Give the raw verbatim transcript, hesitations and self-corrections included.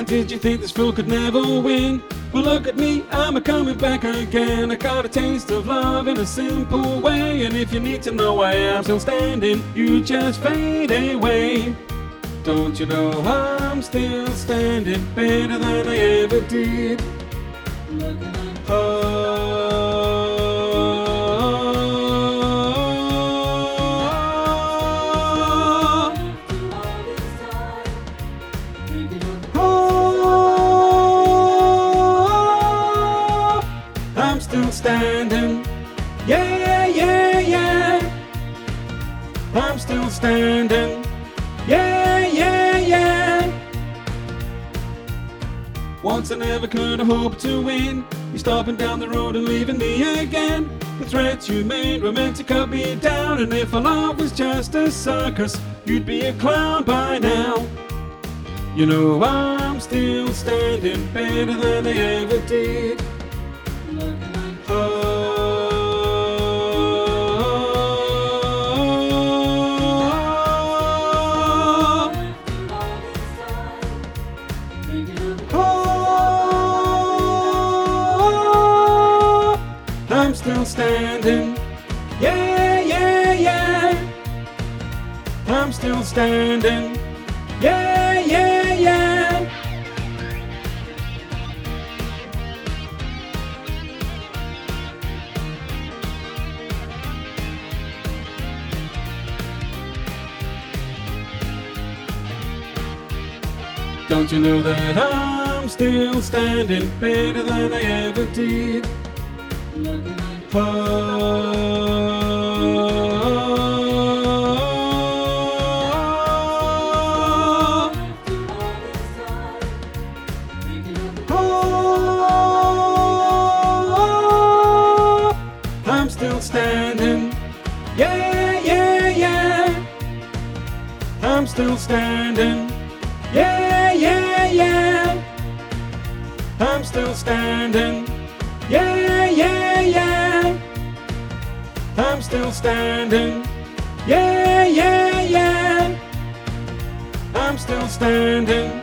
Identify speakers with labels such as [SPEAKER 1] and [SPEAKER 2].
[SPEAKER 1] And did you think this fool could never win? Well, look at me, I'm a coming back again. I got a taste of love in a simple way. And if you need to know why I'm still standing, you just fade away. Don't you know I'm still standing better than I ever did? Oh, I'm still standing, yeah, yeah, yeah. I'm still standing, yeah, yeah, yeah. Once I never could have hoped to win. You're stopping down the road and leaving me again. The threats you made were meant to cut me down. And if our love was just a circus, you'd be a clown by now. You know I'm still standing better than I ever did. Oh, oh, I'm still standing, yeah, yeah, yeah. I'm still standing, yeah, yeah, yeah. Don't you know that I'm still standing better than I ever did? Oh, oh, I'm still standing, yeah, yeah, yeah. I'm still standing, yeah, yeah, yeah. I'm still standing, yeah, yeah, yeah. I'm still standing, yeah, yeah, yeah. I'm still standing.